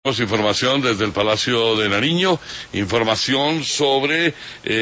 Información desde el Palacio de Nariño, información sobre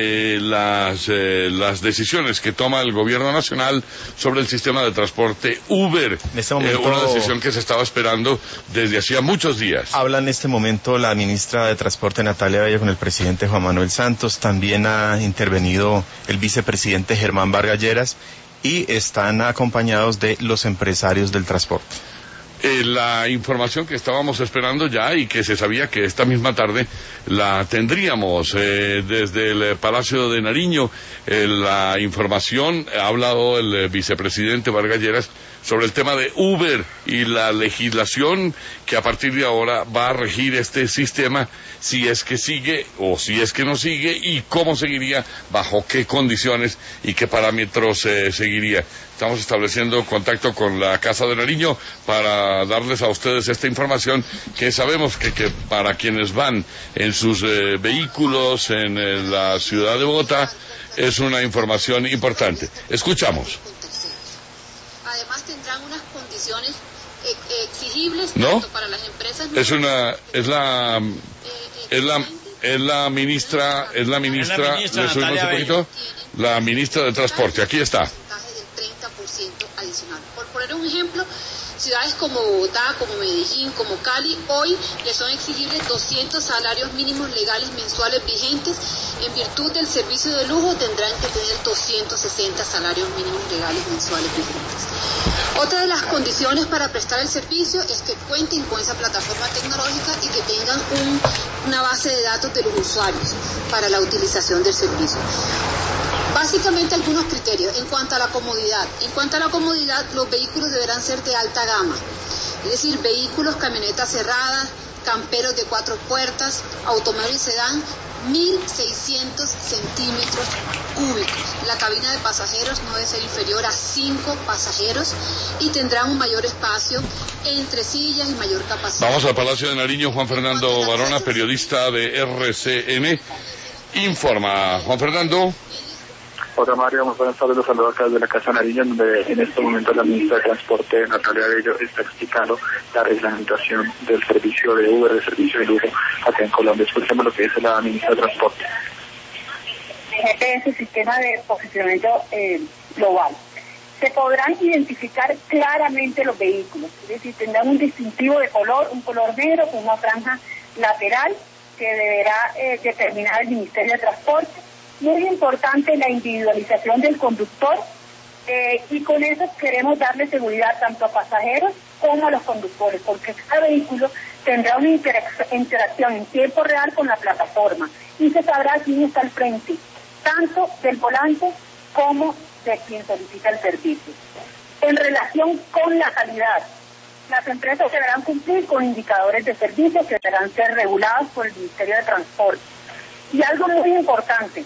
las decisiones que toma el gobierno nacional sobre el sistema de transporte Uber. En este momento, una decisión que se estaba esperando desde hacía muchos días. Habla en este momento la ministra de Transporte Natalia Bello con el presidente Juan Manuel Santos. También ha intervenido el vicepresidente Germán Vargas Lleras y están acompañados de los empresarios del transporte. La información que estábamos esperando ya y que se sabía que esta misma tarde la tendríamos desde el Palacio de Nariño. La información, ha hablado el vicepresidente Vargas Lleras sobre el tema de Uber y la legislación que a partir de ahora va a regir este sistema, si es que sigue o si es que no sigue, y cómo seguiría, bajo qué condiciones y qué parámetros seguiría. Estamos estableciendo contacto con la Casa de Nariño para darles a ustedes esta información que sabemos que para quienes van en sus vehículos en la ciudad de Bogotá es una información importante. Escuchamos. Además tendrán unas condiciones exigibles ¿No? tanto para las empresas. Es la ministra, le subimos un poquito, la ministra de Transporte. Aquí está. Adicional. Por poner un ejemplo, ciudades como Bogotá, como Medellín, como Cali, hoy les son exigibles 200 salarios mínimos legales mensuales vigentes. En virtud del servicio de lujo tendrán que tener 260 salarios mínimos legales mensuales vigentes. Otra de las condiciones para prestar el servicio es que cuenten con esa plataforma tecnológica y que tengan una base de datos de los usuarios para la utilización del servicio. Básicamente algunos criterios. En cuanto a la comodidad, los vehículos deberán ser de alta gama, es decir, vehículos, camionetas cerradas, camperos de 4 puertas, automóviles sedán, 1.600 centímetros cúbicos. La cabina de pasajeros no debe ser inferior a 5 pasajeros y tendrán un mayor espacio entre sillas y mayor capacidad. Vamos al Palacio de Nariño. Juan Fernando Barona, periodista de RCN, informa. Juan Fernando. Hola Mario, muy buenas tardes, los saludo acá desde la Casa de Nariño, donde en este momento la ministra de Transporte, Natalia Bello, está explicando la reglamentación del servicio de Uber, del servicio de lujo acá en Colombia. Escuchemos lo que dice la ministra de Transporte. GPS, sistema de posicionamiento global. Se podrán identificar claramente los vehículos, es decir, tendrán un distintivo de color, un color negro con una franja lateral que deberá determinar el Ministerio de Transporte. Muy importante la individualización del conductor y con eso queremos darle seguridad tanto a pasajeros como a los conductores, porque cada vehículo tendrá una interacción en tiempo real con la plataforma y se sabrá quién está al frente, tanto del volante como de quien solicita el servicio. En relación con la calidad, las empresas deberán cumplir con indicadores de servicio que deberán ser regulados por el Ministerio de Transporte. Y algo muy importante,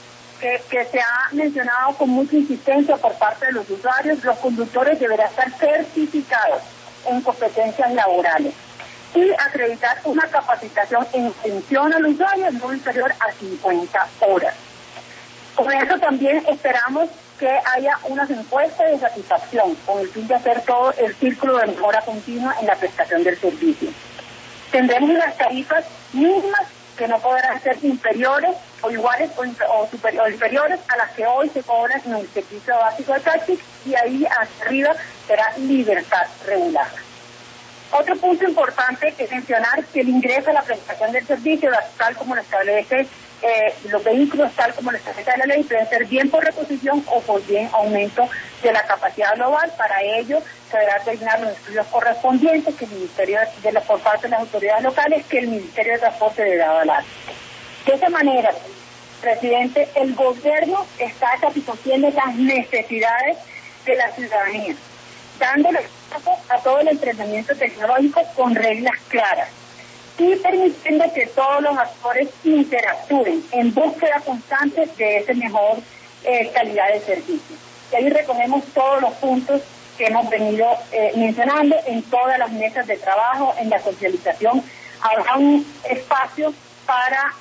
que se ha mencionado con mucha insistencia por parte de los usuarios, los conductores deberán estar certificados en competencias laborales y acreditar una capacitación en atención al usuario no inferior a 50 horas. Con eso también esperamos que haya unas encuestas de satisfacción con el fin de hacer todo el círculo de mejora continua en la prestación del servicio. Tendremos unas tarifas mínimas que no podrán ser inferiores o iguales o inferiores a las que hoy se cobran en el servicio básico de taxi, y ahí hacia arriba será libertad regulada. Otro punto importante es mencionar que el ingreso a la prestación del servicio, tal como lo establece los vehículos, tal como lo establece la ley, pueden ser bien por reposición o por bien aumento de la capacidad global. Para ello se deberá designar los estudios correspondientes que el Ministerio por parte de las autoridades locales, que el Ministerio de Transporte deberá avalar. De esa manera, presidente, el gobierno está satisfaciendo las necesidades de la ciudadanía, dándole paso a todo el emprendimiento tecnológico con reglas claras y permitiendo que todos los actores interactúen en búsqueda constante de esa mejor calidad de servicio. Y ahí recogemos todos los puntos que hemos venido mencionando en todas las mesas de trabajo, en la socialización. Habrá un espacio para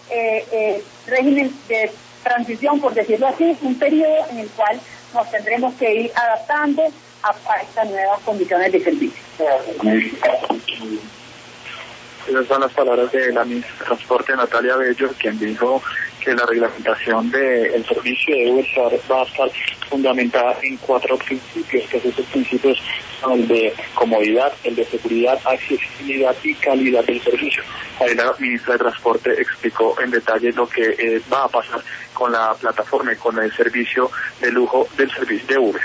régimen de transición, por decirlo así, un periodo en el cual nos tendremos que ir adaptando a estas nuevas condiciones de servicio. Esas son las palabras de la ministra de Transporte, Natalia Bello, quien dijo que la reglamentación del servicio de Uber va a estar fundamentada en 4 principios, que esos principios son el de comodidad, el de seguridad, accesibilidad y calidad del servicio. Ahí la ministra de Transporte explicó en detalle lo que va a pasar con la plataforma y con el servicio de lujo del servicio de Uber.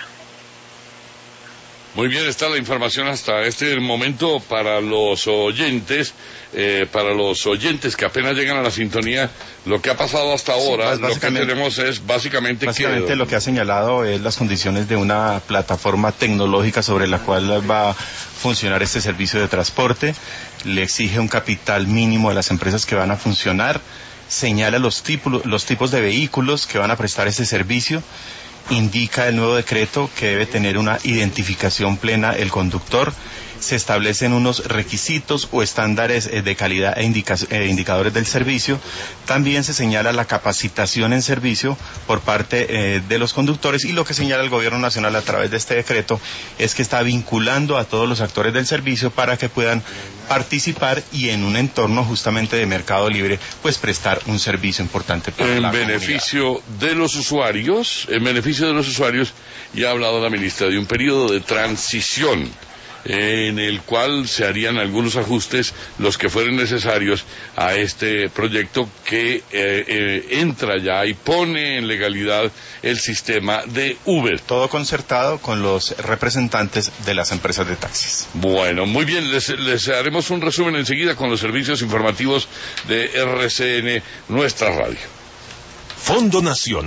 Muy bien, está la información hasta este momento para los oyentes que apenas llegan a la sintonía. Lo que ha pasado hasta ahora, lo que tenemos es básicamente lo que ha señalado es las condiciones de una plataforma tecnológica sobre la cual va a funcionar este servicio de transporte. Le exige un capital mínimo a las empresas que van a funcionar, señala los tipos de vehículos que van a prestar ese servicio. Indica el nuevo decreto que debe tener una identificación plena el conductor. Se establecen unos requisitos o estándares de calidad e indicadores del servicio. También se señala la capacitación en servicio por parte de los conductores, y lo que señala el Gobierno Nacional a través de este decreto es que está vinculando a todos los actores del servicio para que puedan participar y en un entorno justamente de mercado libre pues prestar un servicio importante para la beneficio de los usuarios. En beneficio de los usuarios, ya ha hablado la ministra de un periodo de transición en el cual se harían algunos ajustes, los que fueren necesarios, a este proyecto que entra ya y pone en legalidad el sistema de Uber. Todo concertado con los representantes de las empresas de taxis. Bueno, muy bien, les haremos un resumen enseguida con los servicios informativos de RCN, nuestra radio. Fondo Nacional.